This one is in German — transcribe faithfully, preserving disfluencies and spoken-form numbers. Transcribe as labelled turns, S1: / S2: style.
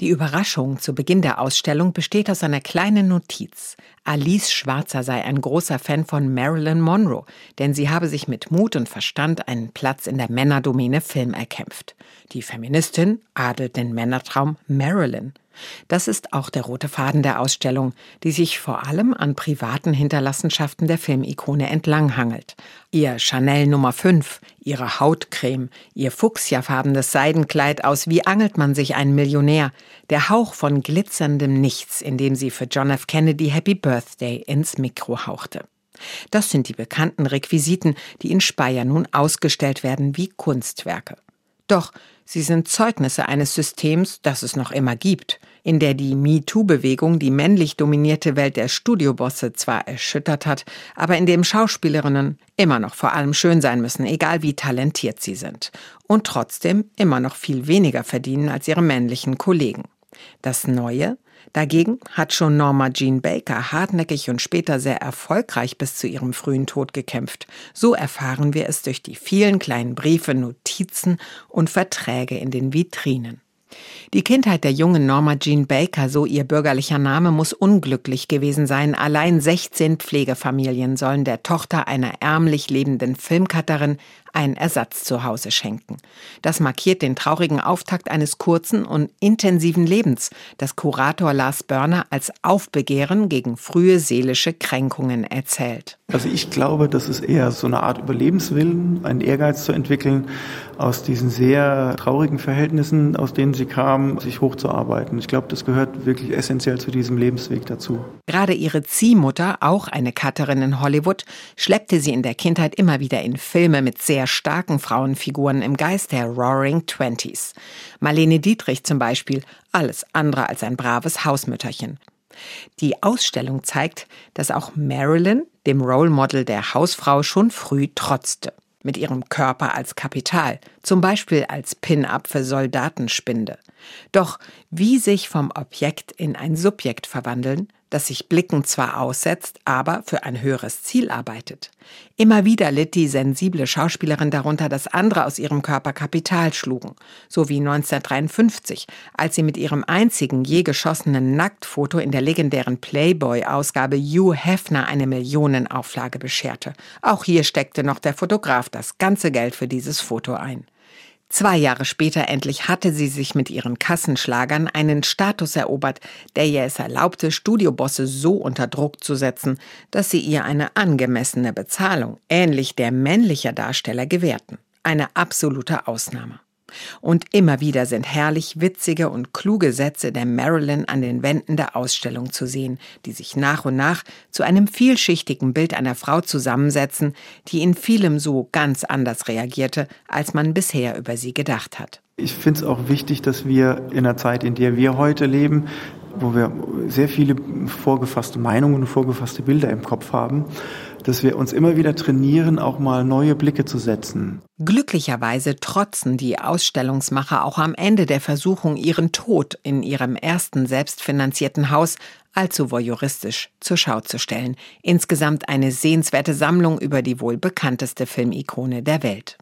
S1: Die Überraschung zu Beginn der Ausstellung besteht aus einer kleinen Notiz. Alice Schwarzer sei ein großer Fan von Marilyn Monroe, denn sie habe sich mit Mut und Verstand einen Platz in der Männerdomäne Film erkämpft. Die Feministin adelt den Männertraum Marilyn. Das ist auch der rote Faden der Ausstellung, die sich vor allem an privaten Hinterlassenschaften der Filmikone entlanghangelt. Ihr Chanel Nummer fünf, ihre Hautcreme, ihr fuchsiafarbenes Seidenkleid aus Wie angelt man sich einen Millionär, der Hauch von glitzerndem Nichts, in dem sie für John F. Kennedy Happy Birthday ins Mikro hauchte. Das sind die bekannten Requisiten, die in Speyer nun ausgestellt werden wie Kunstwerke. Doch sie sind Zeugnisse eines Systems, das es noch immer gibt, in der die MeToo-Bewegung die männlich dominierte Welt der Studiobosse zwar erschüttert hat, aber in dem Schauspielerinnen immer noch vor allem schön sein müssen, egal wie talentiert sie sind, und trotzdem immer noch viel weniger verdienen als ihre männlichen Kollegen. Das Neue dagegen hat schon Norma Jean Baker hartnäckig und später sehr erfolgreich bis zu ihrem frühen Tod gekämpft. So erfahren wir es durch die vielen kleinen Briefe, Notizen und Verträge in den Vitrinen. Die Kindheit der jungen Norma Jean Baker, so ihr bürgerlicher Name, muss unglücklich gewesen sein. Allein sechzehn Pflegefamilien sollen der Tochter einer ärmlich lebenden Filmcutterin einen Ersatz zu Hause schenken. Das markiert den traurigen Auftakt eines kurzen und intensiven Lebens, das Kurator Lars Börner als Aufbegehren gegen frühe seelische Kränkungen erzählt.
S2: Also ich glaube, das ist eher so eine Art Überlebenswillen, einen Ehrgeiz zu entwickeln, aus diesen sehr traurigen Verhältnissen, aus denen sie kam, sich hochzuarbeiten. Ich glaube, das gehört wirklich essentiell zu diesem Lebensweg dazu.
S1: Gerade ihre Ziehmutter, auch eine Cutterin in Hollywood, schleppte sie in der Kindheit immer wieder in Filme mit sehr starken Frauenfiguren im Geist der Roaring Twenties. Marlene Dietrich zum Beispiel, alles andere als ein braves Hausmütterchen. Die Ausstellung zeigt, dass auch Marilyn, dem Role Model der Hausfrau, schon früh trotzte. Mit ihrem Körper als Kapital, zum Beispiel als Pin-up für Soldatenspinde. Doch wie sich vom Objekt in ein Subjekt verwandeln, das sich Blicken zwar aussetzt, aber für ein höheres Ziel arbeitet. Immer wieder litt die sensible Schauspielerin darunter, dass andere aus ihrem Körper Kapital schlugen. So wie neunzehnhundertdreiundfünfzig, als sie mit ihrem einzigen je geschossenen Nacktfoto in der legendären Playboy-Ausgabe Hugh Hefner eine Millionenauflage bescherte. Auch hier steckte noch der Fotograf das ganze Geld für dieses Foto ein. Zwei Jahre später endlich hatte sie sich mit ihren Kassenschlagern einen Status erobert, der ihr es erlaubte, Studiobosse so unter Druck zu setzen, dass sie ihr eine angemessene Bezahlung, ähnlich der männlicher Darsteller, gewährten. Eine absolute Ausnahme. Und immer wieder sind herrlich witzige und kluge Sätze der Marilyn an den Wänden der Ausstellung zu sehen, die sich nach und nach zu einem vielschichtigen Bild einer Frau zusammensetzen, die in vielem so ganz anders reagierte, als man bisher über sie gedacht hat.
S2: Ich finde es auch wichtig, dass wir in der Zeit, in der wir heute leben, wo wir sehr viele vorgefasste Meinungen und vorgefasste Bilder im Kopf haben, dass wir uns immer wieder trainieren, auch mal neue Blicke zu setzen.
S1: Glücklicherweise trotzen die Ausstellungsmacher auch am Ende der Versuchung, ihren Tod in ihrem ersten selbstfinanzierten Haus allzu voyeuristisch zur Schau zu stellen. Insgesamt eine sehenswerte Sammlung über die wohl bekannteste Filmikone der Welt.